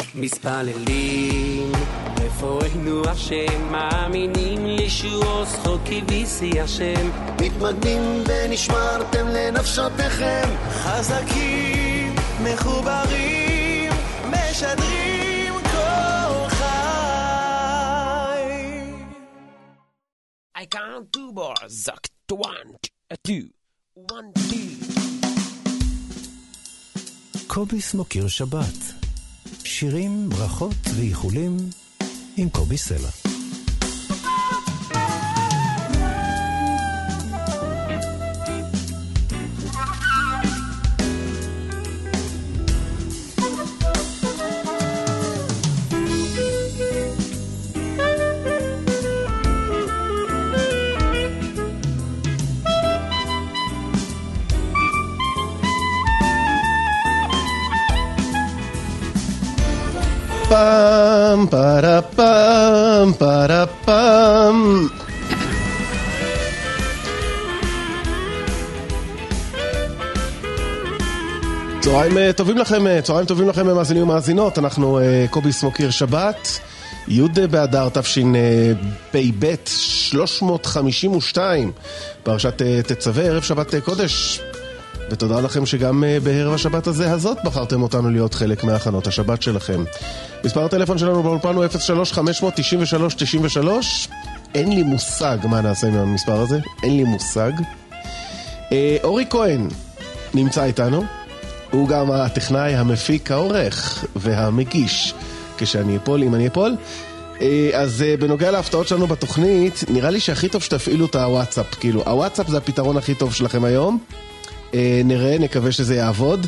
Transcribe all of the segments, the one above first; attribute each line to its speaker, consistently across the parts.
Speaker 1: מספללים רפואנו השם, מאמינים לישוע זכוקי ויסי השם,
Speaker 2: מתמגנים ונשמרתם לנפשותיכם,
Speaker 3: חזקים מחוברים משדרים כל חי.
Speaker 4: I count two bars, zack to 1, 2, 1, 2.
Speaker 5: קוביס מוקיר שבת. שירים, ברכות ואיחולים עם קובי סלע.
Speaker 6: פם פרה פם פרה פם. צהריים טובים לכם מאזינים ומאזינות. אנחנו קוביס מוקיר שבת, י' באדר תשפ"ב 352, פרשת תצווה, ערב שבת קודש. ותודה לכם שגם בערב השבת הזאת בחרתם אותנו להיות חלק מהכנות השבת שלכם. מספר הטלפון שלנו באולפן הוא 03-593-93. אין לי מושג מה נעשה עם המספר הזה, אין לי מושג. אורי כהן נמצא איתנו, הוא גם הטכנאי, המפיק, העורך והמגיש כשאני אפול, אם אני אפול. אז בנוגע להפתעות שלנו בתוכנית, נראה לי שהכי טוב שתפעילו את הוואטסאפ. כאילו, הוואטסאפ זה הפתרון הכי טוב שלכם היום. נראה, נקווה שזה יעבוד.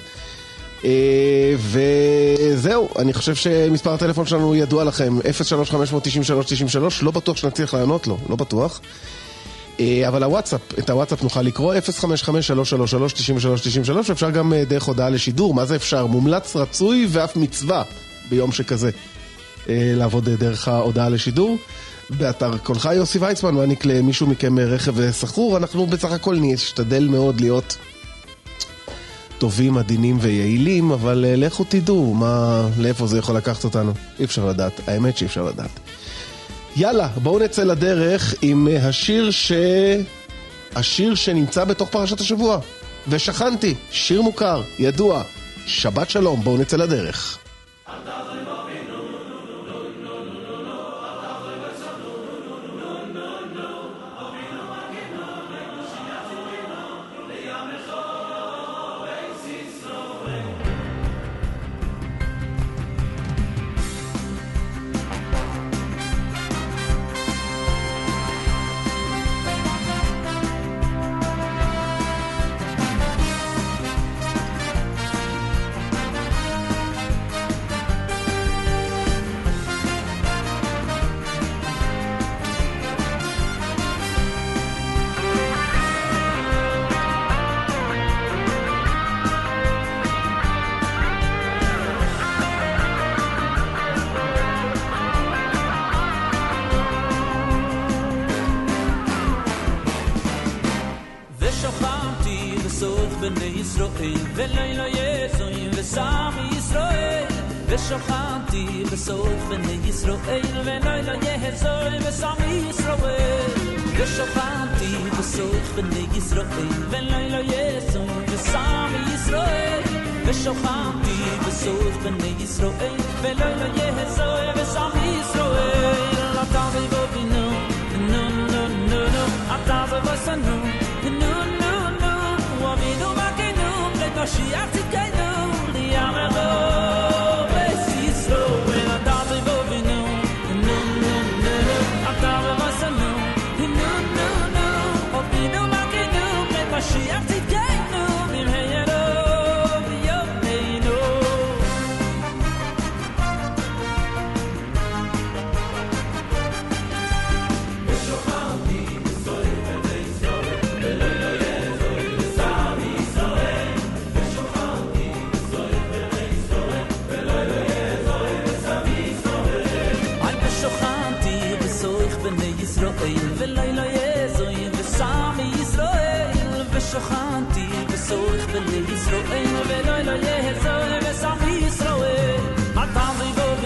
Speaker 6: וזהו, אני חושב שמספר הטלפון שלנו ידוע לכם, 03-593-93, לא בטוח שנצליח לענות לו, לא בטוח. אבל הוואטסאפ, את הוואטסאפ נוכל לקרוא 055-333-93-93, ואפשר גם דרך הודעה לשידור. מה זה אפשר? מומלץ, רצוי ואף מצווה ביום שכזה לעבוד דרך ההודעה לשידור. באתר קולך יוסי ויצמן, מעניק למישהו מכם רכב סחור. אנחנו בסך הכל נשתדל מאוד להיות טובים, עדינים ויעילים, אבל לכו תדעו לאיפה זה יכול לקחת אותנו. אי אפשר לדעת, האמת שאי אפשר לדעת. יאללה, בואו נצא לדרך עם השיר שנמצא בתוך פרשת השבוע. ושכנתי, שיר מוכר, ידוע. שבת שלום, בואו נצא לדרך.
Speaker 7: ושוכנתי בסוף בני ישראל ולילה יהזוי וסמי ישראל ושוכנתי בסוף בני ישראל ולילה יהזוי וסמי ישראל ושוכנתי בסוף בני ישראל ולילה יהזוי וסמי ישראל אתה ובובינו נו נו נו נו אתה ובסנו נו נו נו ואבינו מקינו לתושיח צדקנו ליאמרו Mashiach tzidkeinu b'mheiro b'yomeinu ושוכנתי בסוף בני ישראל ולילה יהזוי וסם ישראל ושוכנתי בסוף בני ישראל ולילה יהזוי וסם ישראל ושוכנתי בסוף בני ישראל ולילה יהזוי וסם ישראל ושוכנתי בסוף בני ישראל ולילה יהזוי וסם ישראל אתה זיבוב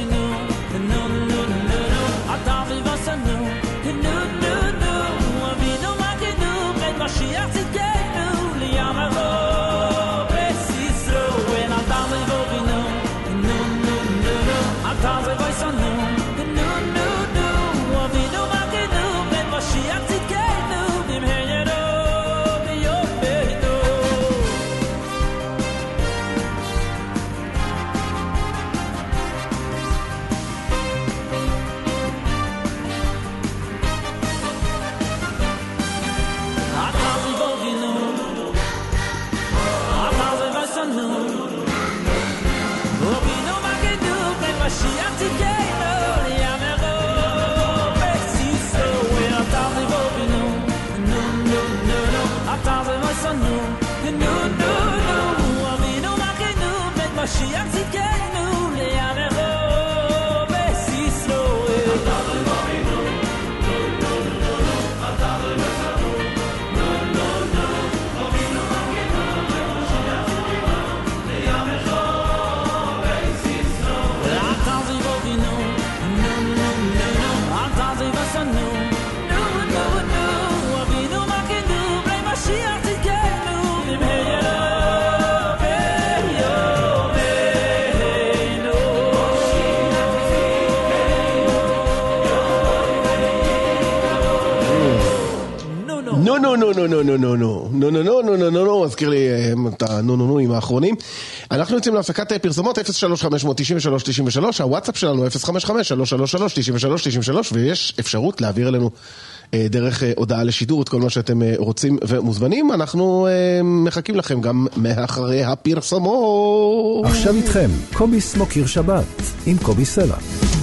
Speaker 6: נו, מזכיר לי את הנונונים האחרונים. אנחנו יוצאים להפסקת פרסומות 03-593-93-93, הוואטסאפ שלנו 055-333-93-93, ויש אפשרות להעביר אלינו דרך הודעה לשידור את כל מה שאתם רוצים ומוזמנים. אנחנו מחכים לכם גם מאחרי הפרסומות.
Speaker 5: עכשיו איתכם, קובי סמוקיר שבת עם קובי סלע.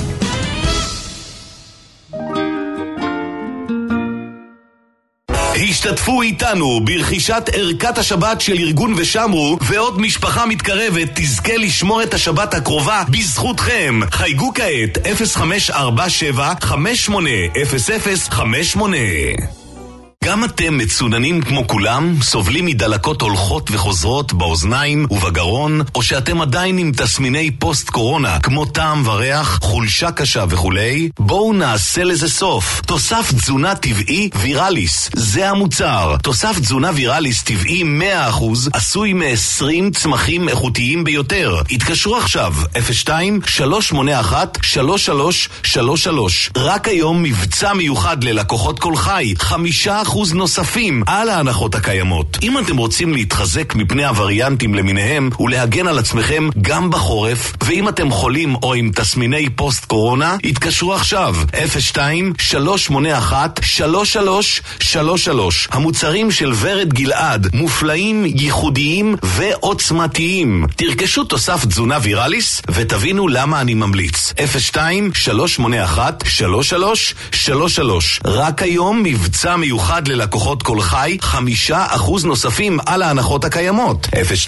Speaker 8: השתתפו איתנו ברכישת ערכת השבת של ארגון ושמרו, ועוד משפחה מתקרבת תזכה לשמור את השבת הקרובה בזכותכם. חייגו כעת 0547-580058. גם אתם מצוננים כמו כולם, סובלים מדלקות הולכות וחוזרות באוזניים ובגרון, או שאתם עדיין עם תסמיני פוסט קורונה כמו טעם וריח, חולשה קשה וכולי? בואו נעשה לזה סוף. תוסף תזונה טבעי ויראליס, זה המוצר. תוסף תזונה ויראליס טבעי 100%, עשוי מ-20 צמחים איכותיים ביותר. התקשרו עכשיו 02-381-3333. רק היום מבצע מיוחד ללקוחות כל חי, 5% נוספים על ההנחות הקיימות. אם אתם רוצים להתחזק מפני הווריאנטים למיניהם ולהגן על עצמכם גם בחורף, ואם אתם חולים או עם תסמיני פוסט קורונה, התקשרו עכשיו 02-381-3333. המוצרים של ורד גלעד מופלאים, ייחודיים ועוצמתיים. תרכשו תוסף תזונה ויראליס ותבינו למה אני ממליץ. 02-381-3333. רק היום מבצע מיוחד ללקוחות כל חי, 5% נוספים על ההנחות הקיימות.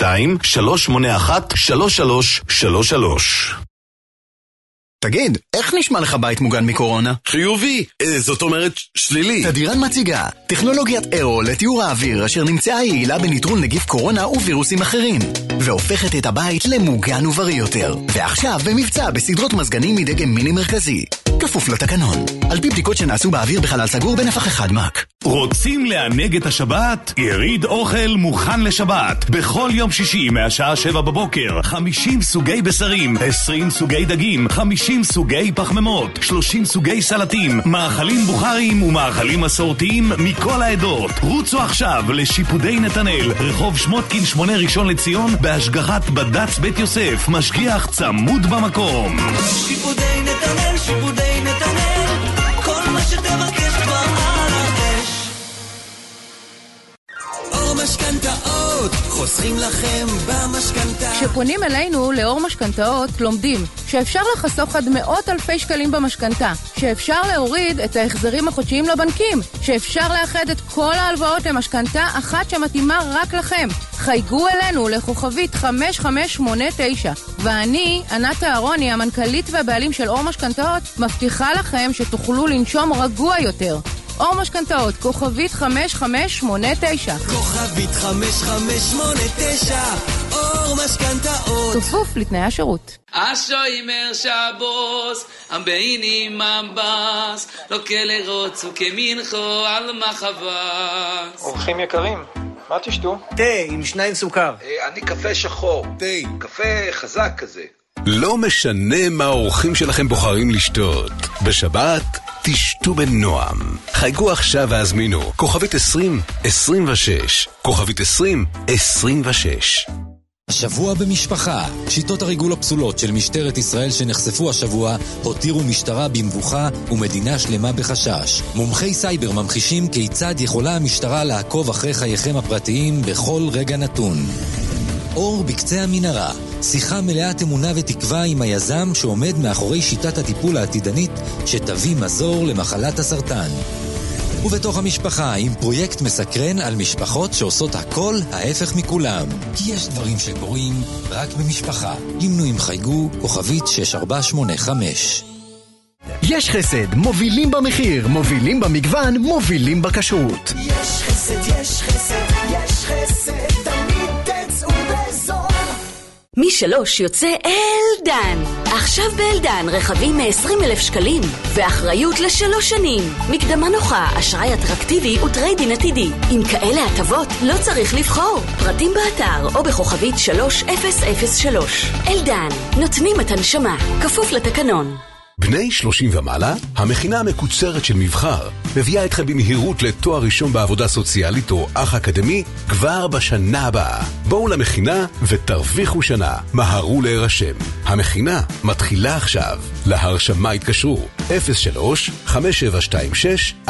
Speaker 8: 02-381-3333.
Speaker 9: תגיד, איך נשמע לך בית מוגן מקורונה?
Speaker 8: חיובי, זאת אומרת שלילי.
Speaker 9: תדירן מציגה טכנולוגיית אירו לתיאור האוויר אשר נמצאה יעילה בניטרול נגיף קורונה ווירוסים אחרים, והופכת את הבית למוגן ובריא יותר. ועכשיו במבצע בסדרות מזגנים מדגם מיני מרכזי, כפוף לתקנון, על פי בדיקות שנעשו באוויר בחלל סגור בנפח 1 מק.
Speaker 8: רוצים לענג את השבת? יריד אוכל מוכן לשבת. בכל יום שישי מהשעה 7 בבוקר, 50 סוגי בשרים, 20 סוגי דגים, 50 סוגי פחמימות, 30 סוגי סלטים, מאכלים בוכריים ומאכלים מסורתיים מכל העדות. רוצו עכשיו לשיפודי נתנאל, רחוב שמותקין 8 ראשון לציון, בהשגחת בד"ץ בית יוסף, משגיח צמוד במקום.
Speaker 3: שיפודי נתנאל, שיפודי נתנאל, כל מה שתבקש כבר על האש. אור משכנתאות, חוסכים לכם במשכנתה.
Speaker 10: כשפונים אלינו לאור משכנתאות, לומדים שאפשר לחסוך עד מאות אלפי שקלים במשכנתה, שאפשר להוריד את ההחזרים החודשיים לבנקים, שאפשר לאחד את כל ההלוואות למשכנתה אחת שמתאימה רק לכם. חייגו אלינו לכוכבית 5589, ואני, ענת אהרוני, המנכ"לית והבעלים של אור משכנתאות, מבטיחה לכם שתוכלו לנשום רגוע יותר. אור משכנתאות, כוכבית 5589.
Speaker 3: כוכבית 5589, אור משכנתאות.
Speaker 10: כפוף לתנאי השירות.
Speaker 11: השוימר שבוס, המביינים מבס, לא כלרוץ וכמנחו על מחבס.
Speaker 12: אורחים יקרים, מה תשתו?
Speaker 13: תה עם 2 סוכר.
Speaker 14: אני קפה שחור. תה. קפה חזק כזה.
Speaker 15: לא משנה מה האורחים שלכם בוחרים לשתות. בשבת תשתו בנועם. חייגו עכשיו והזמינו. כוכבית 2026. כוכבית 2026.
Speaker 16: השבוע במשפחה. שיטות הריגול הפסולות של משטרת ישראל שנחשפו השבוע הותירו משטרה במבוכה ומדינה שלמה בחשש. מומחי סייבר ממחישים כיצד יכולה המשטרה לעקוב אחרי חייכם הפרטיים בכל רגע נתון. אור בקצה המנהרה. שיחה מלאת אמונה ותקווה עם היזם שעומד מאחורי שיטת הטיפול העתידנית שתביא מזור למחלת הסרטן. ובתוך המשפחה עם פרויקט מסקרן על משפחות שעושות הכל ההפך מכולם. כי יש דברים שקורים רק במשפחה. למנויים חייגו כוכבית 6485.
Speaker 9: יש חסד, מובילים במחיר, מובילים במגוון, מובילים בכשרות.
Speaker 3: יש חסד, יש חסד, יש חסד, תמיד תצאו בזול.
Speaker 17: מ3 יוצא אלדן. עכשיו באלדן רכבים מ-20,000 שקלים ואחריות ל3 שנים. מקדמה נוחה, אשראי אטרקטיבי וטריידין עתידי. עם כאלה הטבות לא צריך לבחור. פרטים באתר או בכוכבית 3003. אלדן, נותנים את הנשמה, כפוף לתקנון.
Speaker 15: בני 30 ומעלה, המכינה המקוצרת של מבחר מביאה אתכם במהירות לתואר ראשון בעבודה סוציאלית או אח אקדמי כבר בשנה הבאה. בואו למכינה ותרוויחו שנה. מהרו להירשם. המכינה מתחילה עכשיו. להרשמה התקשרו 03-5726-111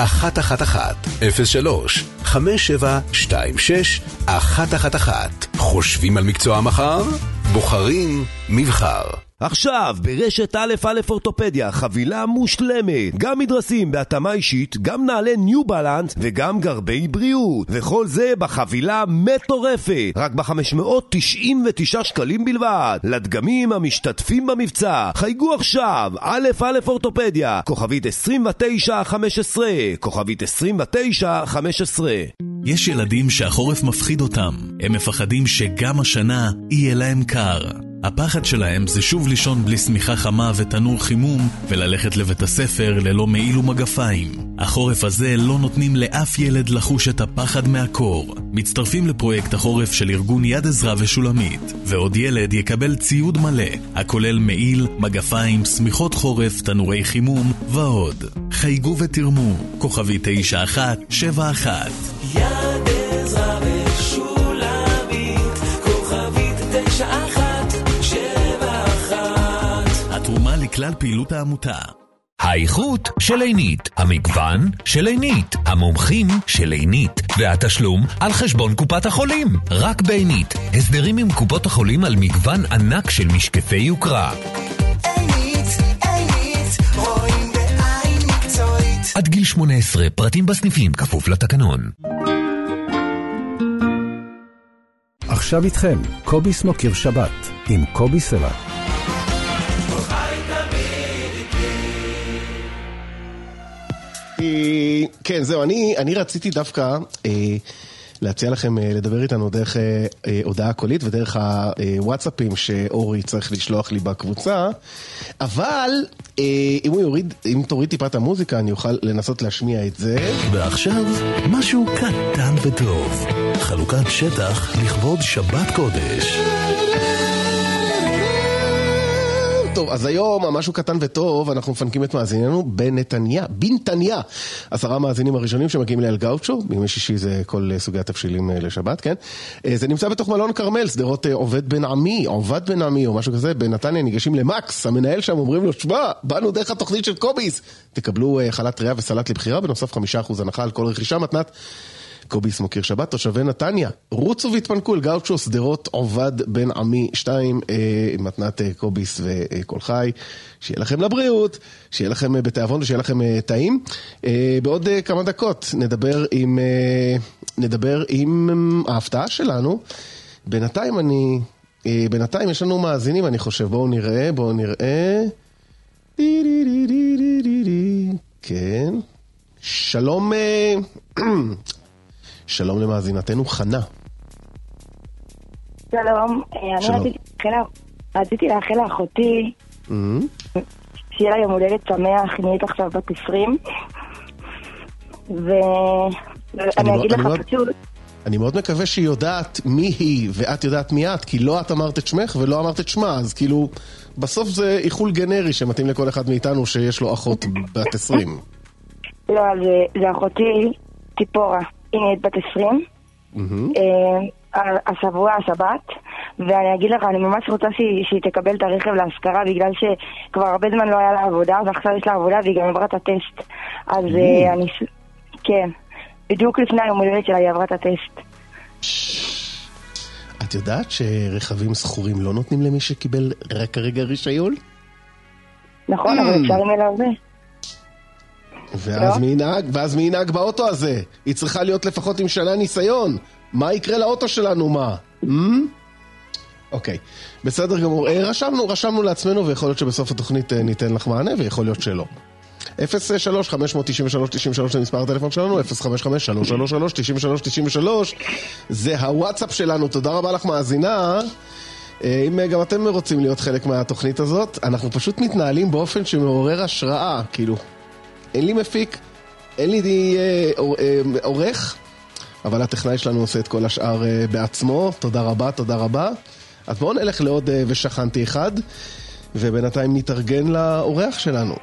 Speaker 15: 03-5726-111. חושבים על מקצוע מחר? בוחרים מבחר.
Speaker 4: עכשיו, ברשת א' א' אורתופדיה, חבילה מושלמת. גם מדרסים בהתאמה אישית, גם נעלי ניו בלנס וגם גרבי בריאות. וכל זה בחבילה מטורפת. רק ב-599 שקלים בלבד. לדגמים המשתתפים במבצע. חייגו עכשיו, א' א' אורתופדיה, כוכבית 2915, כוכבית 2915.
Speaker 13: יש ילדים שהחורף מפחיד אותם. הם מפחדים שגם השנה יהיה להם קר. הפחד שלהם זה שוב לישון בלי סמיכה חמה ותנור חימום וללכת לבית הספר ללא מעיל ומגפיים. החורף הזה לא נותנים לאף ילד לחוש את הפחד מהקור. מצטרפים לפרויקט החורף של ארגון יד עזרא ושולמית, ועוד ילד יקבל ציוד מלא, הכולל מעיל, מגפיים, סמיכות חורף, תנורי חימום ועוד. חייגו ותרמו, כוכבי 9171.
Speaker 3: יד עזרא ושולמית, כוכבית 9171.
Speaker 13: התרומה לכלל פעילות העמותה.
Speaker 18: האיכות של עינית, המגוון של עינית, המומחים של עינית, והתשלום על חשבון קופת החולים. רק בעינית, הסדרים עם קופות החולים על מגוון ענק של משקפי יוקרה.
Speaker 3: עינית, רואים בעין מקצועית.
Speaker 18: עד גיל 18, פרטים בסניפים, כפוף לתקנון.
Speaker 5: עכשיו איתכם, קובי סמוקר שבת, עם קובי סלע.
Speaker 6: כן, זהו, אני רציתי דווקא להציע לכם לדבר איתנו דרך הודעה קולית ודרך הוואטסאפים שאורי צריך לשלוח לי בקבוצה, אבל אם תוריד טיפה את המוזיקה אני אוכל לנסות להשמיע את זה.
Speaker 19: ועכשיו משהו קטן וטוב, חלוקת שטח לכבוד שבת קודש.
Speaker 6: טוב, אז היום, משהו קטן וטוב, אנחנו מפנקים את מאזיננו בנתניה. 10 מאזינים הראשונים שמגיעים לאל גאוצ'ו, בימי שישי זה כל סוגי התבשילים לשבת, כן? זה נמצא בתוך מלון קרמל, סדרות עובד בן עמי או משהו כזה, בנתניה ניגשים למקס, המנהל שם אומרים לו, שמה, באנו דרך התוכנית של קוביס, תקבלו חלת ריאה וסלט לבחירה, בנוסף 5% הנחה על כל רכישה מתנת. קוביס מוקיר שבת, תושבי נתניה, רוצו והתפנקו אל גאוצ'ו, סדרות עובד בן עמי 2, מתנת קוביס וכל חי, שיהיה לכם לבריאות, שיהיה לכם בתיאבון ושיהיה לכם טעים. בעוד כמה דקות נדבר עם ההפתעה שלנו. בינתיים יש לנו מאזינים, אני חושב, בואו נראה. כן. שלום למאזינתנו חנה.
Speaker 20: שלום, אני רציתי לאחל לאחותי שיהיה לה יום הולדת שמח, היא נהיית עכשיו בת 20, ואני אגיד לך פשוט,
Speaker 6: אני מאוד מקווה שהיא יודעת מי היא ואת יודעת מי את, כי לא את אמרת את שמך ולא אמרת את שמה, אז כאילו בסוף זה איחול גנרי שמתאים לכל אחד מאיתנו שיש לו אחות בת 20.
Speaker 20: לא, זה אחותי ציפורה, היא נהיית בת 20, השבוע השבת, ואני אגיד לך, אני ממש רוצה שהיא תקבל את הרכב להשכרה, בגלל שכבר הרבה זמן לא היה לה עבודה, ועכשיו יש לה עבודה והיא גם עברה את הטסט. אז אני, כן, בדיוק לפני היום הולדת שלה היא עברה את הטסט.
Speaker 6: את יודעת שרכבים סחורים לא נותנים למי שקיבל רק הרגע רישיון?
Speaker 20: נכון, אבל אפשר עם אלה הרבה.
Speaker 6: ואז מי ינהג באוטו הזה? היא צריכה להיות לפחות עם שנה ניסיון. מה יקרה לאוטו שלנו, מה? אוקיי, בסדר גמור. רשמנו לעצמנו, ויכול להיות שבסוף התוכנית ניתן לך מענה, ויכול להיות שלא. 03-593-93 זה מספר הטלפון שלנו, 055-333-9393 זה הוואטסאפ שלנו. תודה רבה לך מאזינה. אם גם אתם רוצים להיות חלק מהתוכנית הזאת, אנחנו פשוט מתנהלים באופן שמעורר השראה, כאילו אין לי מפיק, אין לי עורך, אבל הטכנאי שלנו עושה את כל השאר בעצמו. תודה רבה. אז בואו נלך לעוד ושכנתי אחד. ובינתיים נתארגן לאורח שלנו.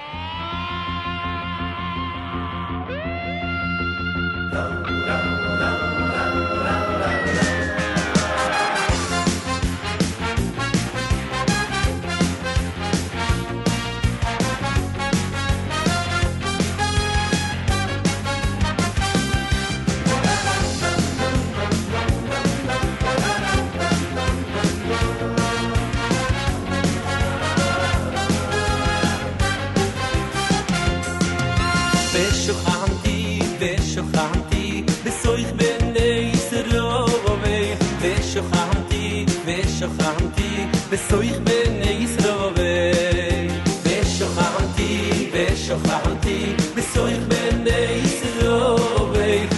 Speaker 1: ושוחחתי בני ישראל ושוחחתי בסויך בני ישראל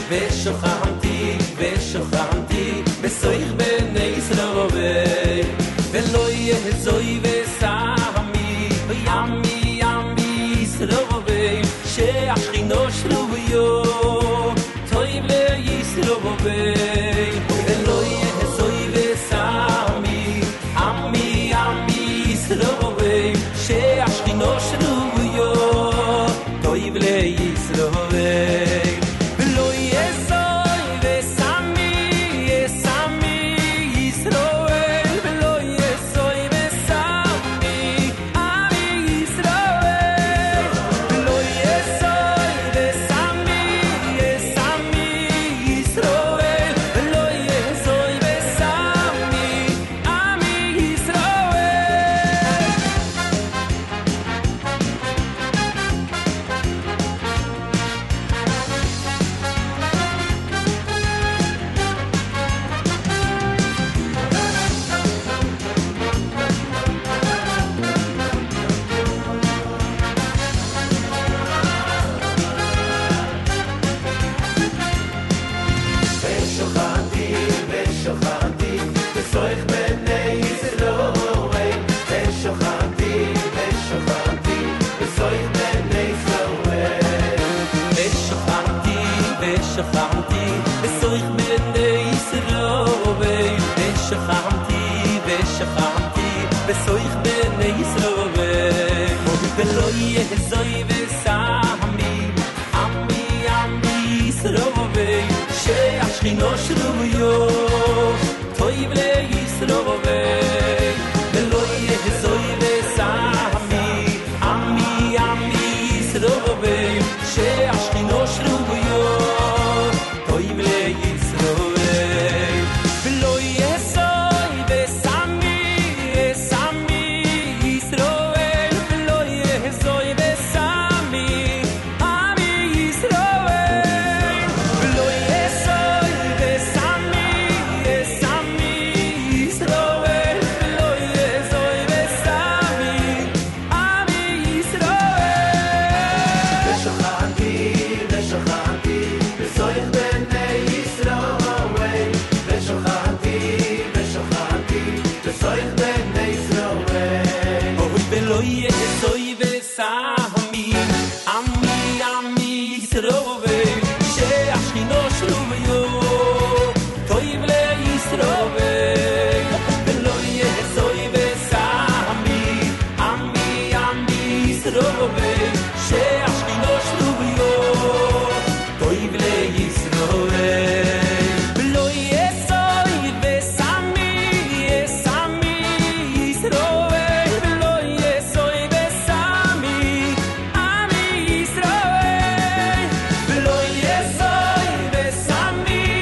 Speaker 1: ושוחחתי בסויך בני ישראל ולא יהזוי וסמי וימי ימי ישראל שהשכינו שלוביו טויב לישראל ולא יהזוי וסמי עמי עמי ישראל שהשכינו שלוביו טויב לישראל ולא יהזוי וסמי יסמי ישראל ולא יהזוי וסמי עמי ישראל ולא יהזוי וסמי יסמי ישראל ולא יהזוי וסמי עמי ישראל ושוחחתי בסויך בני ישראל ושוחחתי בסויך בני ישראל ושוחחתי בסויך בני ישראל ושוחחתי בסויך בני ישראל ולא יהזוי וסמי עמי עמי ישראל שהשכינו שלוביו טויב לישראל ולא יהזוי וסמי עמי עמי ישראל שהשכינו שלוביו טויב לישראל ולא יהזוי וסמי סמי ישראל ולא יהזוי וסמי עמי ישראל ולא יהזוי וסמי סמי ישראל ולא יהזוי וסמי עמי ישראל ושוחחתי בסויך בני ישראל ושוחחתי בסויך בני ישראל ולא יהזוי וסמי עמי עמי ישראל שהשכינו שלוביו טויב לישראל ולא יהזוי וסמי עמי עמי ישראל שהשכינו שלוביו טויב לישראל ולא יהזוי וסמי ישראל ולא יהזוי וסמי עמי ישראל ולא יהזוי וסמי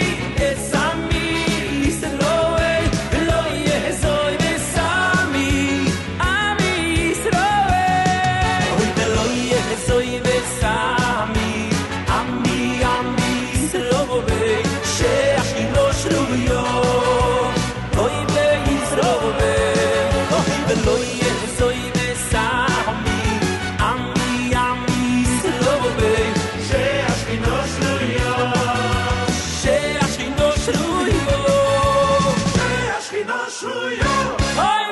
Speaker 1: ישראל ולא יהזוי וסמי עמי ישראל ולא יהזוי וסמי עמי עמי ישראל שהשכינו שלוביו טויב לישראל ולא יהזוי וסמי עמי עמי ישראל שהשכינו שלוביו טויב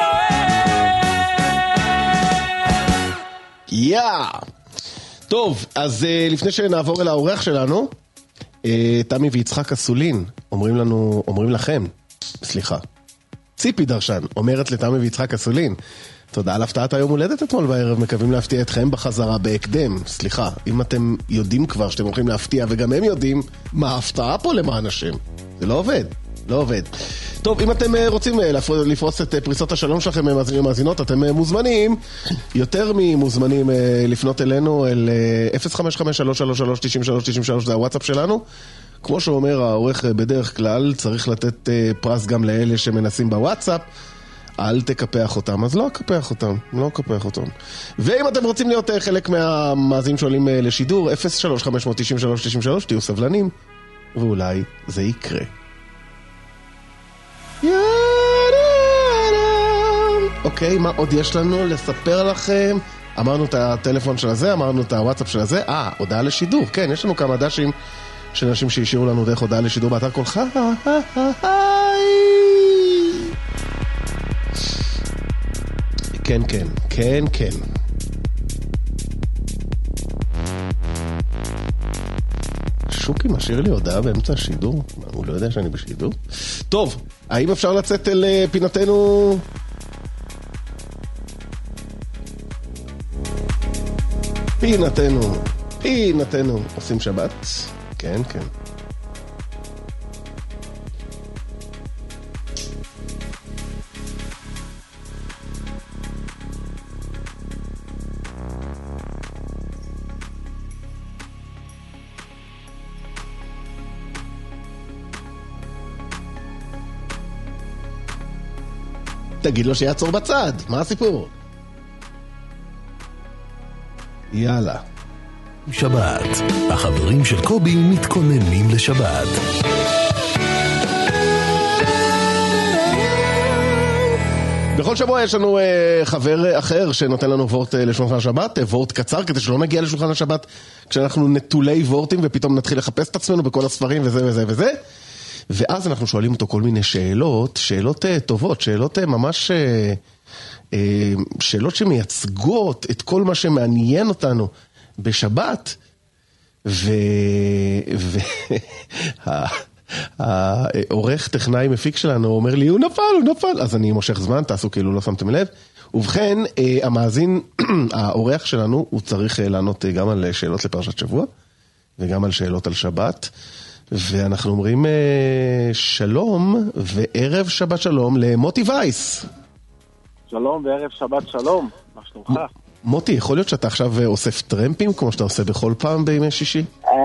Speaker 1: לישראל
Speaker 6: טוב, אז לפני שנעבור אל האורח שלנו, תמי ויצחק אסולין אומרים לכם, ציפי דרשן אומרת לתמי ויצחק אסולין, תודה על הפתעת היום הולדת אתמול בערב, מקווים להפתיע אתכם בחזרה בהקדם. סליחה, אם אתם יודעים כבר שאתם הולכים להפתיע וגם הם יודעים, מה ההפתעה פה למען השם? זה לא עובד, לא עובד. טוב, אם אתם רוצים לפרוץ את פריצות השלום שלכם מאזינות, אתם מוזמנים, יותר ממוזמנים לפנות אלינו אל 055-333-9393, זה הוואטסאפ שלנו. כמו שאומר העורך בדרך כלל, צריך לתת פרס גם לאלה שמנסים בוואטסאפ, אל תקפח אותם, אז לא אקפח אותם, לא אקפח אותם. ואם אתם רוצים להיות חלק מהמאזינים שעולים לשידור, 03-593-93, תהיו סבלנים, ואולי זה יקרה. אוקיי, מה עוד יש לנו לספר לכם? אמרנו את הטלפון של הזה, אמרנו את הוואטסאפ של הזה, הודעה לשידור, כן, יש לנו כמה דשים של אנשים שהשאירו לנו דרך הודעה לשידור באתר כל חי. כן, כן, כן, כן. שוקי משאיר לי הודעה באמצע השידור? הוא לא יודע שאני בשידור? טוב, האם אפשר לצאת אל פינתנו? פינתנו. עושים שבת? כן, כן. תגיד לו שיעצור בצד, מה הסיפור? יאללה.
Speaker 19: שבת, החברים של קובי מתכוננים לשבת.
Speaker 6: בכל שבוע יש לנו חבר אחר שנותן לנו וורט לשולחן השבת, וורט קצר, כדי שלא נגיע לשולחן השבת כשאנחנו נטולי וורטים ופתאום נתחיל לחפש את עצמנו בכל הספרים וזה וזה וזה. ואז אנחנו שואלים אותו כל מיני שאלות טובות, שאלות ממש, שאלות שמייצגות את כל מה שמעניין אותנו בשבת, והעורך טכנאי מפיק שלנו אומר לי, הוא נפל, אז אני מושך זמן, תעשו כאילו לא שמתם לב. ובכן, המאזין, העורך שלנו, הוא צריך לענות גם על שאלות לפרשת שבוע, וגם על שאלות על שבת, ואנחנו אומרים שלום וערב שבת שלום למוטי וייס.
Speaker 21: שלום וערב שבת שלום, מה שלומך?
Speaker 6: מוטי, יכול להיות שאתה עכשיו אוסף טרמפים כמו שאתה עושה בכל פעם בימי שישי?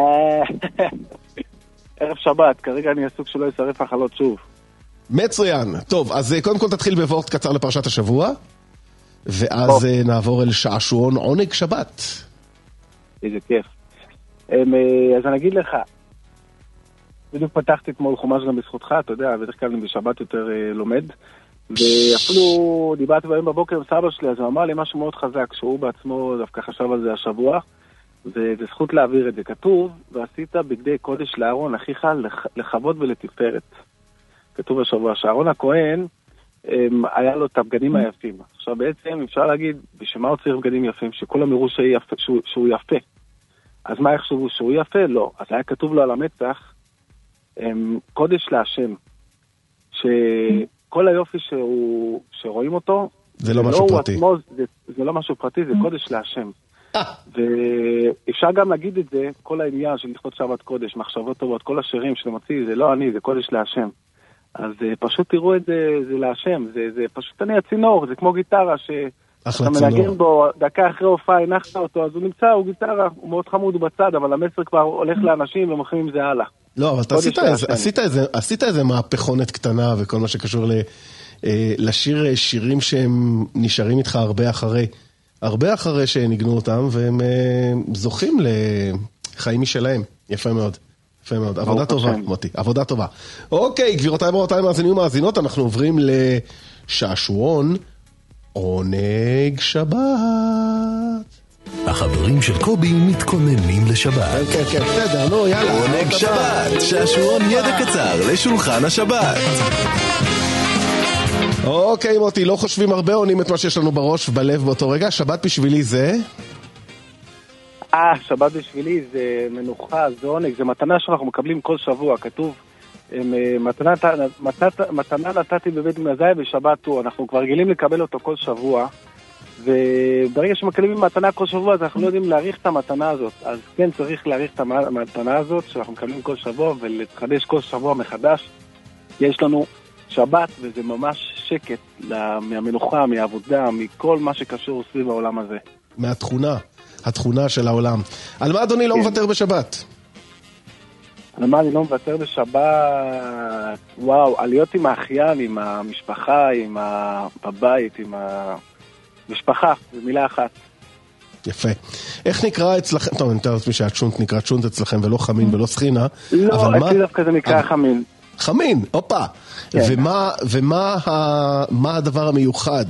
Speaker 21: ערב שבת, כרגע אני עסוק שלא ישרף החלות שוב.
Speaker 6: מצוין, טוב, אז קודם כל תתחיל בוורט קצר לפרשת השבוע, ואז נעבור אל שעשועון עונג שבת.
Speaker 21: איזה כיף. אז אני אגיד לך, בדיוק פתחתי אתמול חומש גם בזכותך, אתה יודע, בדרך כלל אני בשבת יותר לומד, ואפילו דיברתי היום בבוקר עם סבא שלי, אז הוא אמר לי משהו מאוד חזק, שהוא בעצמו דווקא חשב על זה השבוע, וזה זכות להעביר את זה. כתוב, ועשית בגדי קודש לארון אחיך לכבוד ולתפארת. כתוב השבוע, שאהרון הכהן היה לו את הבגדים היפים. עכשיו בעצם אפשר להגיד, בשמה הוא צריך בגדים יפים, שכולם יראו שהוא יפה. אז מה יחשבו, שהוא יפה? לא. אז היה כתוב לו על המצח, קודש להשם, שכל היופי שרואים אותו,
Speaker 6: זה לא משהו פרטי.
Speaker 21: זה לא משהו פרטי, זה קודש להשם. ואפשר גם להגיד את זה, כל העניין של לכבוד שבת קודש, מחשבות טובות, כל השירים שאתה מוציא, זה לא אני, זה קודש להשם. אז פשוט תראו את זה, זה להשם, זה פשוט אני הצינור, זה כמו גיטרה שאתה מנגן בו, דקה אחרי הופעה הנחת אותו, אז הוא נמצא, הוא גיטרה, הוא מאוד חמוד בצד, אבל המסר כבר הולך לאנשים ומוכרים עם זה הלאה.
Speaker 6: לא, אבל אתה עשית איזה מהפכונת קטנה וכל מה שקשור לשיר שירים שהם נשארים איתך הרבה אחרי שניגנו אותם, והם זוכים לחיים משלהם. יפה מאוד. יפה מאוד. עבודה טובה, מוטי. עבודה טובה. אוקיי, גבירותיי ורבותיי, מאזינים ומאזינות, אנחנו עוברים לשעשועון עונג שבת.
Speaker 19: החברים של קובי מתכוננים לשבת.
Speaker 6: כן, כן, בסדר, נו, יאללה.
Speaker 19: עונג שבת, שעשועון ידע קצר לשולחן השבת.
Speaker 6: אוקיי, מוטי, לא חושבים הרבה, עונים את מה שיש לנו בראש ובלב באותו רגע. שבת בשבילי זה?
Speaker 21: שבת בשבילי זה מנוחה, זה עונג, זה מתנה שאנחנו מקבלים כל שבוע. כתוב, מתנה נתתי בבית מזי בשבת הוא, אנחנו כבר רגילים לקבל אותו כל שבוע, וברגע שמקבלים מתנה כל שבוע, אז אנחנו לא יודעים להעריך את המתנה הזאת. אז כן, צריך להעריך את המתנה הזאת, שאנחנו מקבלים כל שבוע, ולחדש כל שבוע מחדש. יש לנו שבת, וזה ממש שקט מהמנוחה, מהעבודה, מכל מה שקשור סביב העולם הזה.
Speaker 6: התכונה של העולם. על מה אדוני לא מוותר בשבת?
Speaker 21: על מה אני לא מוותר בשבת? וואו, עליות עם האחיין, עם המשפחה, בבית, עם המשפחה, במילה אחת.
Speaker 6: יפה. איך נקרא אצלכם? טוב, אני מתאר לעצמי שהצ'ונט נקרא צ'ונט אצלכם, ולא חמין ולא סחינה.
Speaker 21: לא, אצלי דווקא זה נקרא חמין.
Speaker 6: חמין, הופה. ומה הדבר המיוחד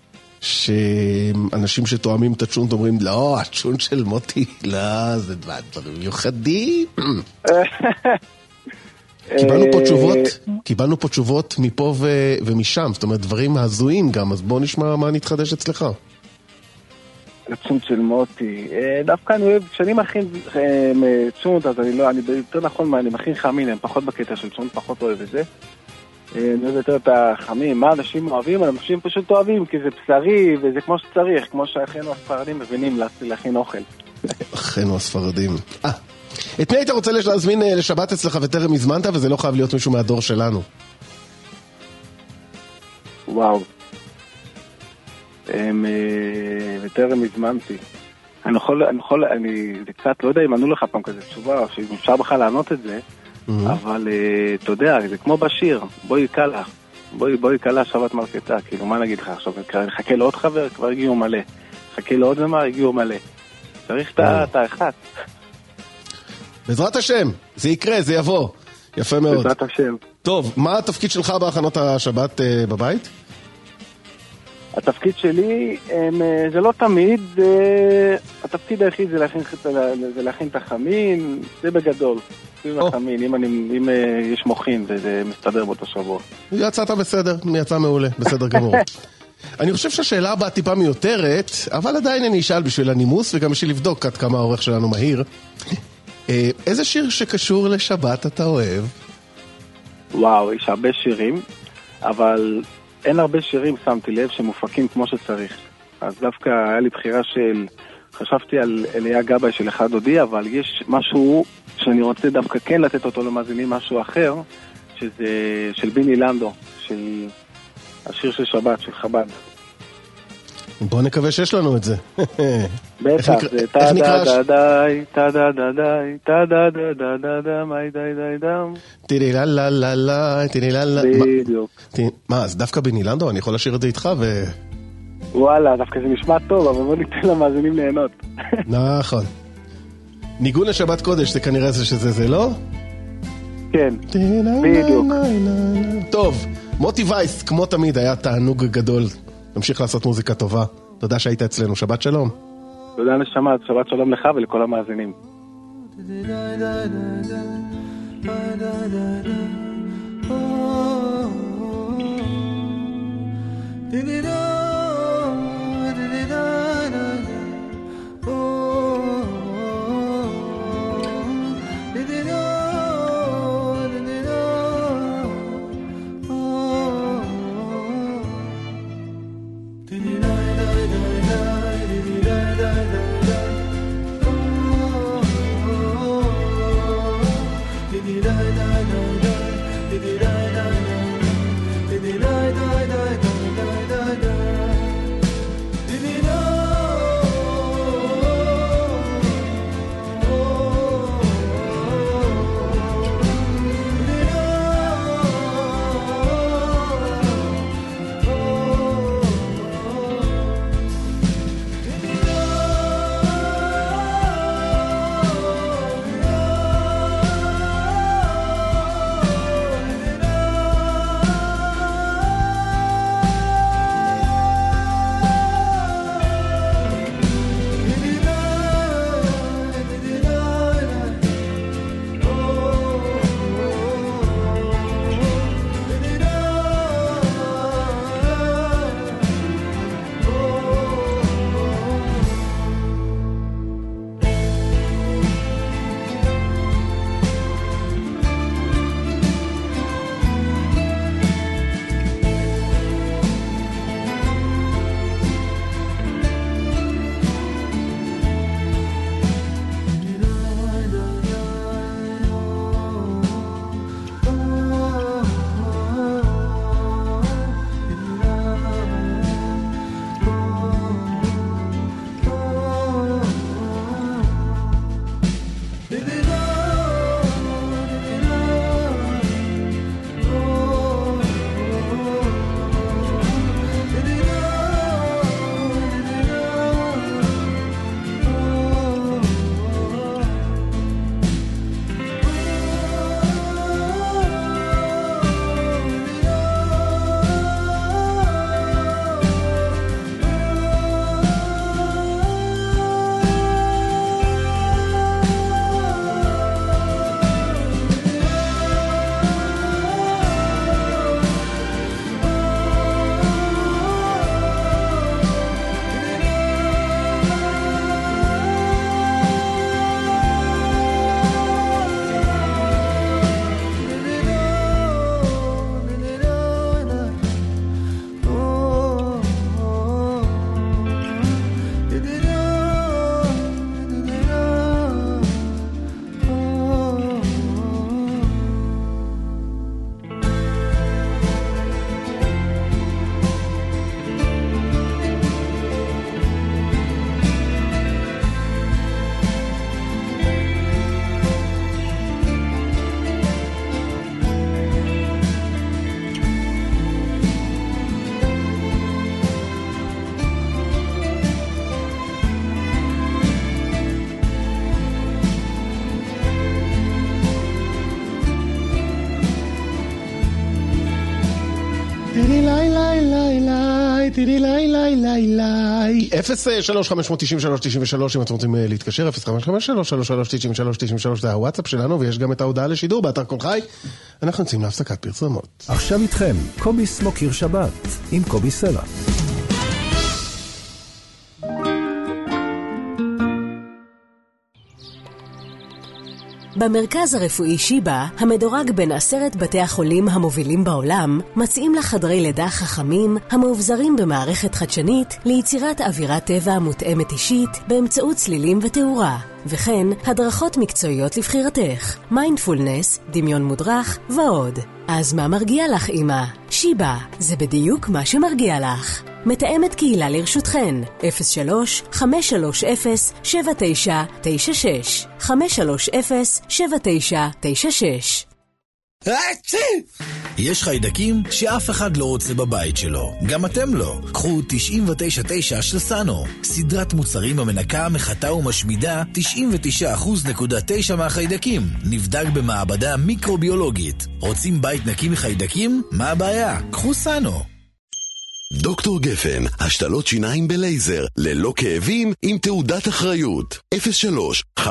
Speaker 6: שאנשים שתואמים את הצ'ונט אומרים, לא, הצ'ונט של מוטי, לא, זה דברים מיוחדים. קיבלנו פה תשובות מפה ומשם, זאת אומרת דברים הזויים גם, אז בוא נשמע מה נתחדש אצלך.
Speaker 21: הצ'ונט של מוטי, דווקא אני אוהב, כשאני מכין צ'ונט, אז אני יותר נכון, אני מכין חמין, הם פחות בקטע של צ'ונט, פחות אוהב את זה. אני אוהב יותר את החמים, מה אנשים אוהבים? אנשים פשוט אוהבים, כי זה בשרי, וזה כמו שצריך, כמו שאחינו הספרדים מבינים להכין אוכל.
Speaker 6: אחינו הספרדים. את מי היית רוצה להזמין לשבת אצלך וטרם הזמנת, וזה לא חייב להיות מישהו מהדור שלנו?
Speaker 21: וואו. וטרם הזמנתי. אני קצת לא יודע אם ענו לך פעם כזה תשובה, או שאפשר בכלל לענות את זה, אבל אתה יודע, זה כמו בשיר, בואי קלה שבת מרקטה, כאילו מה נגיד לך עכשיו, חכה לעוד חבר, כבר הגיעו מלא, חכה לעוד זמר, הגיעו מלא, צריך את האחת.
Speaker 6: בעזרת השם, זה יקרה, זה יבוא, יפה מאוד.
Speaker 21: בעזרת השם.
Speaker 6: טוב, מה התפקיד שלך בהכנות השבת בבית?
Speaker 21: התפקיד שלי, זה לא תמיד, התפקיד היחיד זה להכין את החמין, זה בגדול. אם יש מוכין וזה מסתדר באותו שבוע.
Speaker 6: יצאת בסדר, יצא מעולה, בסדר גמור. אני חושב שהשאלה הבאה טיפה מיותרת, אבל עדיין אני אשאל בשביל הנימוס וגם בשביל לבדוק עד כמה העורך שלנו מהיר. איזה שיר שקשור לשבת אתה אוהב?
Speaker 21: וואו, יש הרבה שירים, אבל אין הרבה שירים, שמתי לב, שמופקים כמו שצריך. אז דווקא היה לי בחירה חשבתי על אליה גבאי של אחד דודי, אבל יש משהו שאני רוצה דווקא כן לתת אותו למאזינים, משהו אחר, שזה של ביני לנדו, של השיר של שבת, של חב"ד.
Speaker 6: בוא נקווה שיש לנו את זה.
Speaker 21: בטח, זה תא-דה-דה-די, תא-דה-דה-די, תא-דה-דה-דה-דה, מי די-די-דם.
Speaker 6: תירי-לה-לה-לה-לה, תירי-לה-לה.
Speaker 21: בדיוק.
Speaker 6: מה, אז דווקא ביני לנדו? אני יכול לשיר את זה איתך ו...
Speaker 21: וואלה, דווקא זה נשמע טוב, אבל בוא ניתן למאזינים ליהנות.
Speaker 6: נכון. ניגון לשבת קודש, זה כנראה שזה, לא?
Speaker 21: כן, בדיוק.
Speaker 6: טוב, מוטי וייס, כמו תמיד, היה תענוג גדול. נמשיך לעשות מוזיקה טובה. תודה שהיית אצלנו, שבת שלום.
Speaker 21: תודה נשמה, שבת שלום לך ולכל המאזינים.
Speaker 1: Da da da da da da da da
Speaker 6: ליי, תראי ליי. 03-593-93 אם אתם רוצים להתקשר, 0553-3393 זה הוואטסאפ שלנו, ויש גם את ההודעה לשידור באתר כל חי. אנחנו נצאים להפסקת פרסומות.
Speaker 5: עכשיו איתכם, קובי סמוקיר שבת, עם קובי סלע.
Speaker 2: במרכז הרפואי שיבא, המדורג בין 10 בתי החולים המובילים בעולם, מציעים לך חדרי לידה חכמים, המאובזרים במערכת חדשנית, ליצירת אווירת טבע מותאמת אישית, באמצעות צלילים ותאורה. וכן, הדרכות מקצועיות לבחירתך, מיינדפולנס, דמיון מודרך ועוד. אז מה מרגיע לך, אמא? שיבא, זה בדיוק מה שמרגיע לך. מתאמת קהילה לרשותכן, 03-530-7996 530-7996.
Speaker 22: יש חיידקים שאף אחד לא רוצה בבית שלו, גם אתם לא. קחו 99.9 של סאנו, סדרת מוצרים המנקה, מחטא ומשמידה 99.9% מהחיידקים. נבדק במעבדה מיקרוביולוגית. רוצים בית נקי מחיידקים? מה הבעיה? קחו סאנו.
Speaker 23: דוקטור גפן, השתלות שיניים בלייזר, ללא כאבים, עם תעודת אחריות. 03-570-7575.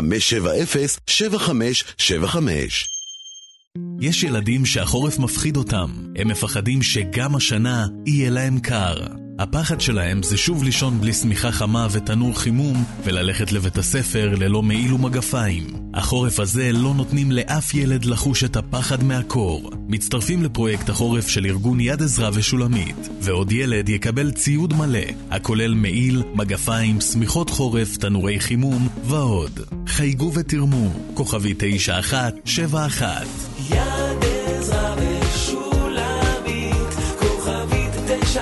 Speaker 13: יש ילדים שהחורף מפחיד אותם. הם מפחדים שגם השנה יהיה להם קר. הפחד שלהם זה שוב לישון בלי סמיכה חמה ותנור חימום, וללכת לבית הספר ללא מעיל ומגפיים. החורף הזה לא נותנים לאף ילד לחוש את הפחד מהקור. מצטרפים לפרויקט החורף של ארגון יד עזרא ושולמית, ועוד ילד יקבל ציוד מלא, הכולל מעיל, מגפיים, סמיכות חורף, תנורי חימום ועוד. חייגו ותרמו, כוכבי 9171.
Speaker 1: יד עזרא ושולמית, כוכבית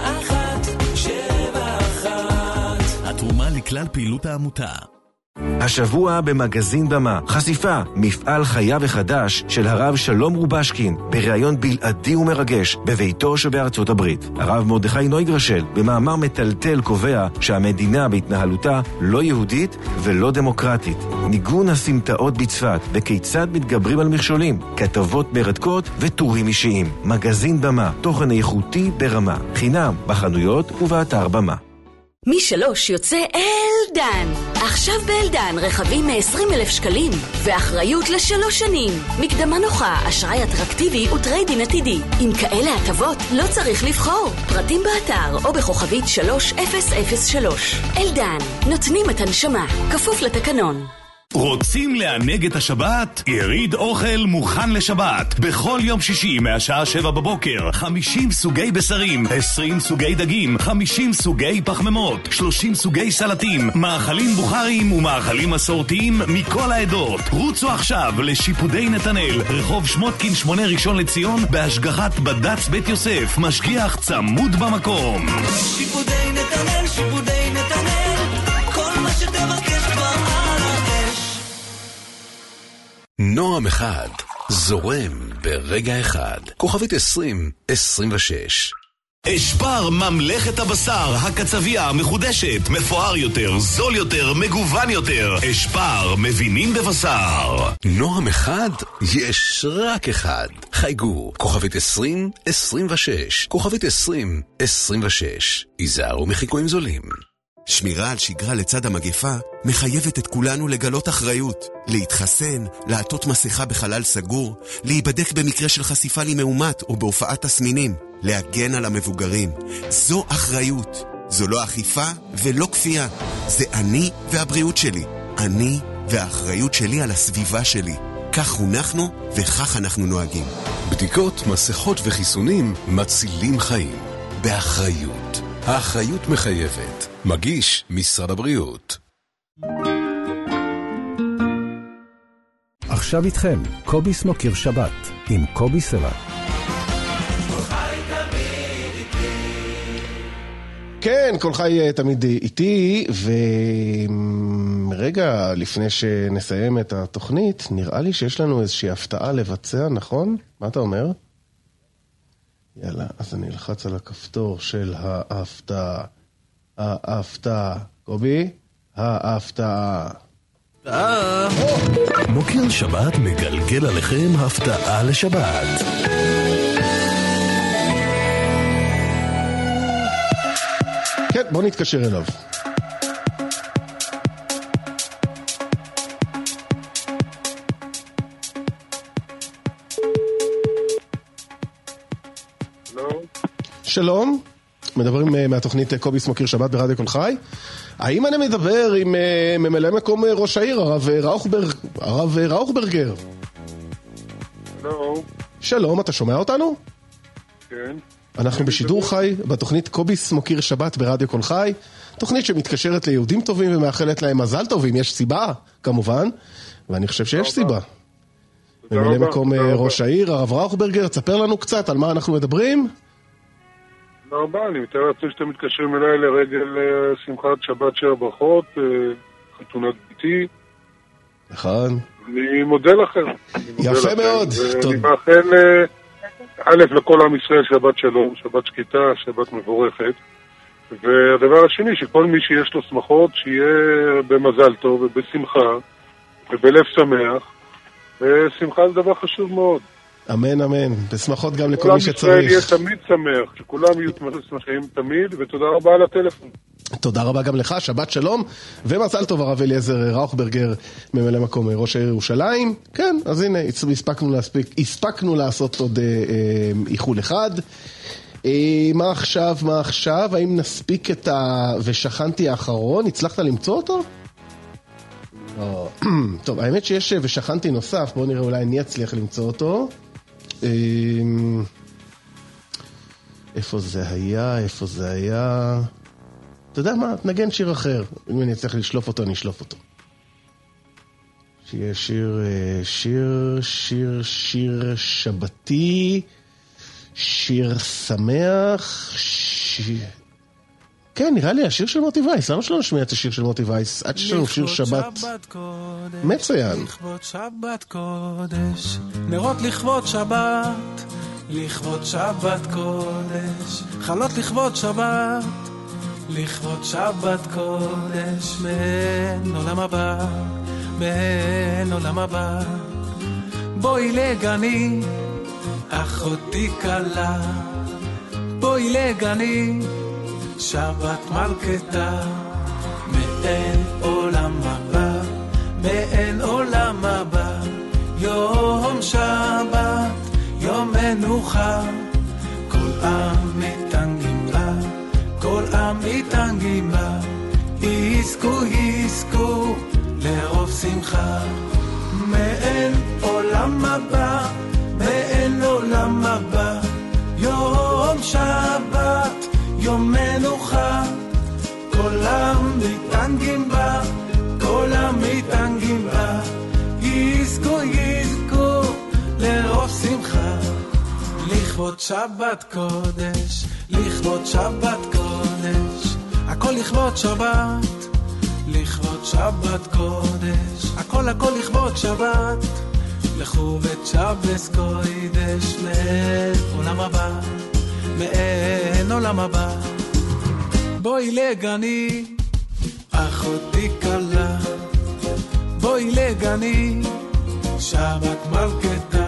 Speaker 1: 9171.
Speaker 13: התרומה לכלל פעילות העמותה.
Speaker 24: השבוע במגזין במה, חשיפה, מפעל חייו החדש של הרב שלום רובשקין, בראיון בלעדי ומרגש בביתו שבארצות הברית. הרב מרדכי נויגרשל במאמר מטלטל קובע שהמדינה בהתנהלותה לא יהודית ולא דמוקרטית. ניגון הסמטאות בצפת וכיצד מתגברים על מכשולים, כתבות מרתקות וטורים אישיים. מגזין במה, תוכן איכותי ברמה, חינם בחנויות ובאתר במה.
Speaker 17: מ3 יוצא אלדן. עכשיו באלדן רכבים מ-20,000 שקלים ואחריות ל3 שנים. מקדמה נוחה, אשראי אטרקטיבי וטריידין עתידי. עם כאלה הטבות לא צריך לבחור. פרטים באתר או בכוכבית 3003. אלדן, נותנים את הנשמה, כפוף לתקנון.
Speaker 8: רוצים לענג את השבת? יריד אוכל מוכן לשבת. בכל יום שישי מהשעה 7 בבוקר 50 סוגי בשרים, 20 סוגי דגים, 50 סוגי פחמימות, 30 סוגי סלטים, מאכלים בוכריים ומאכלים מסורתיים מכל העדות. רוצו עכשיו לשיפודי נתנאל, רחוב שמותקין 8 ראשון לציון, בהשגחת בד"ץ בית יוסף, משגיח צמוד במקום.
Speaker 3: שיפודי נתנאל, שיפודי נתנאל, כל מה שתבקש כבר.
Speaker 15: נועם אחד זורם ברגע אחד. כוכבית 2026.
Speaker 8: אשפר ממלכת הבשר, הקצביה המחודשת, מפואר יותר, זול יותר, מגוון יותר. אשפר, מבינים בבשר.
Speaker 15: נועם אחד יש רק אחד. חייגו, כוכבית 2026. כוכבית 2026. איזהרו מחיקויים זולים.
Speaker 25: שמירה על שגרה לצד המגפה מחייבת את כולנו לגלות אחריות, להתחסן, לעטות מסכה בחלל סגור, להיבדק במקרה של חשיפה למאומת או בהופעת תסמינים, להגן על המבוגרים. זו אחריות, זו לא אכיפה ולא כפייה, זה אני והבריאות שלי, אני והאחריות שלי על הסביבה שלי. כך חונכנו וכך אנחנו נוהגים.
Speaker 15: בדיקות, מסכות וחיסונים מצילים חיים. באחריות. האחריות מחייבת. מגיש משרד הבריאות.
Speaker 5: עכשיו איתכם, קובי סמוקיר שבת, עם קובי סלע.
Speaker 6: כן, כל חי תמיד איתי, ורגע לפני שנסיים את התוכנית, נראה לי שיש לנו איזושהי הפתעה לבצע, נכון? מה אתה אומר? יאללה, אז אני אלחץ על הכפתור של ההפתעה. ההפתעה. קובי? ההפתעה.
Speaker 18: מוקיר שבת מגלגל עליכם הפתעה לשבת.
Speaker 6: כן, בוא נתקשר אליו. שלום, מדברים מהתוכנית קוביס מוקיר שבת ברדיו כל חי. האם אני מדבר עם ממלא מקום ראש העיר, הרב ראוכברגר? שלום, אתה שומע אותנו?
Speaker 7: כן.
Speaker 6: אנחנו בשידור חי בתוכנית קוביס מוקיר שבת ברדיו כל חי, תוכנית שמתקשרת ליהודים טובים ומאחלת להם מזל טובים. יש סיבה, כמובן, ואני חושב שיש סיבה. ממלא מקום ראש העיר, הרב ראוכברגר, תספר לנו קצת על מה אנחנו מדברים.
Speaker 7: תודה רבה, אני מתאר לעצמי שאתם מתקשרים אליי לרגל שמחת שבת שבע ברכות, חתונת ביתי.
Speaker 6: נכון.
Speaker 7: אני מודה לכם.
Speaker 6: יפה מאוד.
Speaker 7: אני מאחל א' לכל עם ישראל שבת שלום, שבת שקטה, שבת מבורכת. והדבר השני, שכל מי שיש לו שמחות, שיהיה במזל טוב ובשמחה ובלב שמח. ושמחה זה דבר חשוב מאוד.
Speaker 6: אמן, אמן. בשמחות גם לכל מי שצריך. כולם ישראל
Speaker 7: יהיה תמיד שמח, שכולם יהיו שמחים תמיד, ותודה רבה על הטלפון.
Speaker 6: תודה רבה גם לך, שבת שלום, ומזל טוב הרב אליעזר ראוכברגר, ממלא מקום ראש העיר ירושלים. כן, אז הנה, הספקנו לעשות עוד איחול אחד. מה עכשיו? האם נספיק את ושכנתי האחרון? הצלחת למצוא אותו? טוב, האמת שיש ושכנתי נוסף, בואו נראה, אולי אני אצליח למצוא אותו. איפה זה היה? אתה יודע מה? נגן שיר אחר. אם אני אצליח לשלוף אותו, אני אשלוף אותו. שיהיה שיר שבתי, שיר שמח, כן, נראה לי השיר של מוטי וייס. למה שלא נשמיע את השיר של מוטי וייס? עד שלנו שיר שבת מצוין.
Speaker 1: לכבוד שבת קודש, נרות לכבוד שבת, לכבוד שבת קודש, חלות לכבוד שבת, לכבוד שבת קודש, מן עולם הבא, מן עולם הבא. בואי לגני, אחותי קלה, בואי לגני, שבת מלכתה, מאין עולם הבא, מאין עולם הבא. יום שבת, יום מנוחה, כל עם מתענגים בה, כל עם מתענגים בה. יזכו לרוב שמחה, מאין עולם הבא, מאין עולם הבא. יום שבת, יום מנוחה, כל עם מתענגים בה, כל עם מתענגים בה. יזכו לרוב שמחה, לכבוד שבת קודש, לכבוד שבת קודש, הכל לכבוד שבת, לכבוד שבת קודש, הכל לכבוד שבת. לכו ותשבס קודש, מעולם הבא, מעין עולם הבא. בואי לגני, אחותי קלה, בואי לגני, שבת מלכתה.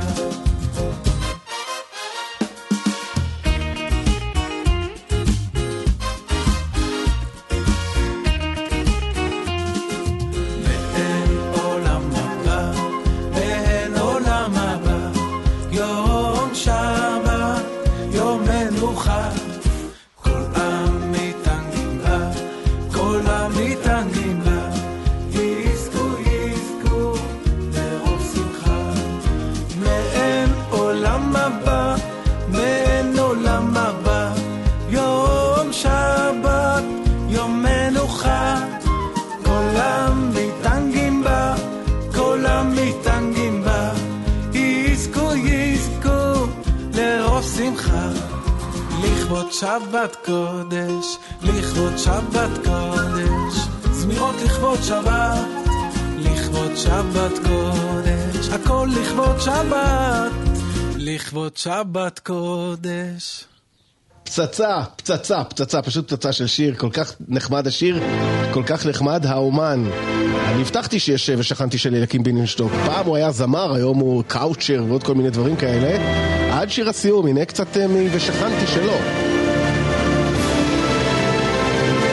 Speaker 1: שבת קודש, לכבוד שבת קודש, זמירות לכבוד שבת, לכבוד שבת קודש, הכל לכבוד שבת, לכבוד שבת קודש.
Speaker 6: פצצה, פשוט פצצה של שיר, כל כך נחמד השיר, כל כך נחמד האומן. אני הבטחתי שיש ושכנתי של אליקים בינשטוק. פעם הוא היה זמר, היום הוא קאוצ'ר ועוד כל מיני דברים כאלה. עד שיר הסיום, הנה קצת ושכנתי שלו.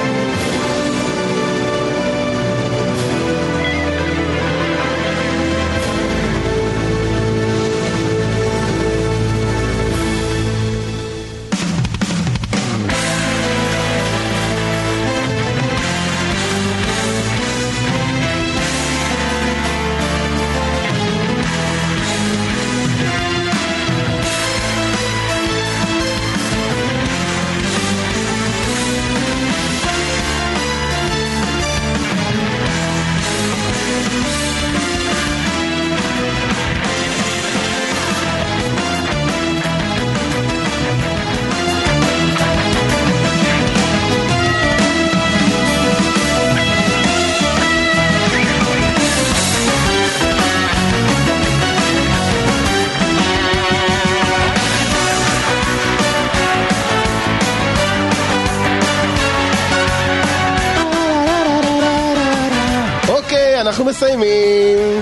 Speaker 6: אנחנו מסיימים.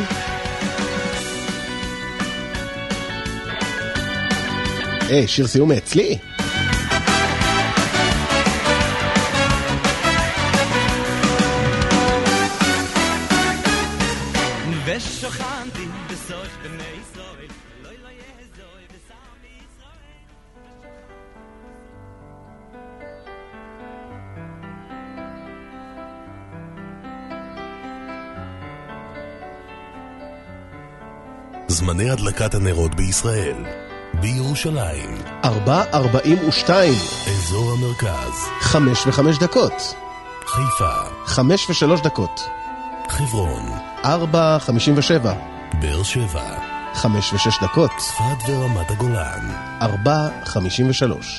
Speaker 6: שיר סיום אצלי.
Speaker 3: ושוכנתי בסוף בני ישראל לא יעזור בסם
Speaker 15: ישראל. זמני הדלקת הנרות בישראל. בירושלים
Speaker 6: 4:42,
Speaker 15: אזור המרכז
Speaker 6: 5:05 דקות,
Speaker 15: חיפה
Speaker 6: 5:03 דקות,
Speaker 15: חברון
Speaker 6: 4:57,
Speaker 15: באר שבע
Speaker 6: 5:06 דקות,
Speaker 15: צפת ורמת הגולן
Speaker 6: 4:53.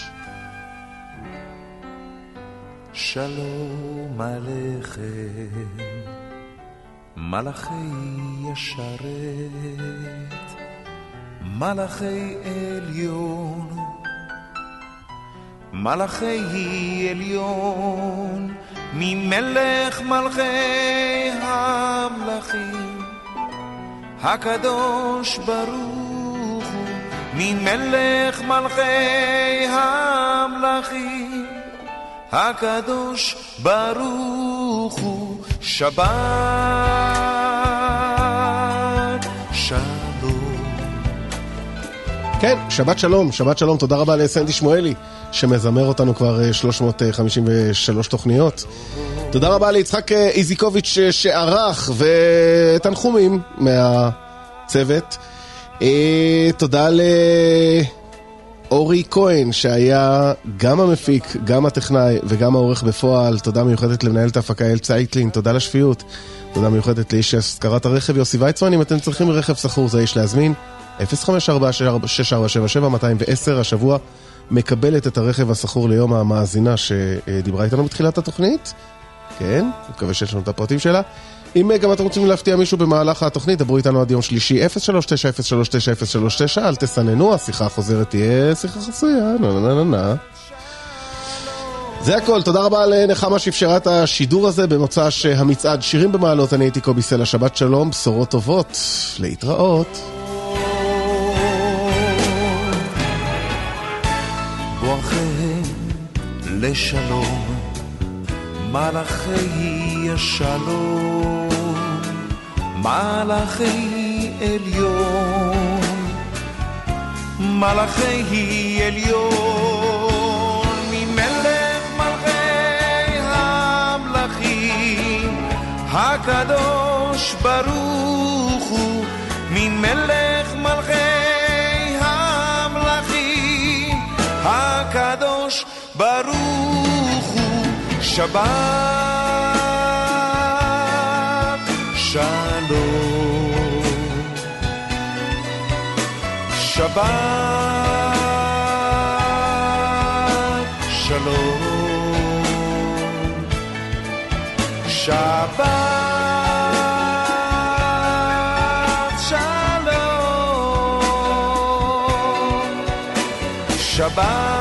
Speaker 10: שלום עליכם מלאכי ישרת, מלאכי עליון, מלאכי עליון, ממלך מלכי המלכים, הקדוש ברוך הוא, ממלך מלכי המלכים, הקדוש ברוך הוא, שבת שלום.
Speaker 6: כן, שבת שלום, שבת שלום, תודה רבה לסנדי שמואלי שמזמר אותנו כבר 353 תוכניות. תודה רבה ליצחק איזיקוביץ' שערך, ותנחומים מהצוות. תודה לאורי כהן שהיה גם המפיק, גם הטכנאי וגם העורך בפועל. תודה מיוחדת למנהלת ההפקה אל צייטלין, תודה לשפיות. תודה מיוחדת לאיש השכרת הרכב יוסי ויצמן. אם אתם צריכים רכב סחור זה איש להזמין 054-6477-210. השבוע מקבלת את הרכב הסחור ליום המאזינה שדיברה איתנו בתחילת התוכנית. כן, מקווה שיש לנו את הפרטים שלה. אם גם אתם רוצים להפתיע מישהו במהלך התוכנית, דברו איתנו עד יום שלישי 039-039-039. אל תסננו, השיחה החוזרת תהיה שיחה חסויה. זה הכל, תודה רבה לנחמה שאפשרה את השידור הזה במוצא שהמצעד שירים במעלות. אני הייתי קובי סלע, שבת שלום, בשורות טובות, להתראות.
Speaker 10: בואכם לשלום מלאכי השלום, מלאכי עליון, מלאכי עליון, ממלך מלכי המלכים, הקדוש ברוך הוא, ממלך מלכי המלכים, הקדוש ברוך הוא, שבת שלום, שבת שלום, שבת שלום, שבת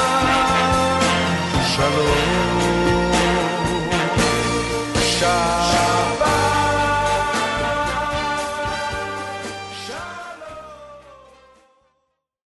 Speaker 10: shalom, shalom.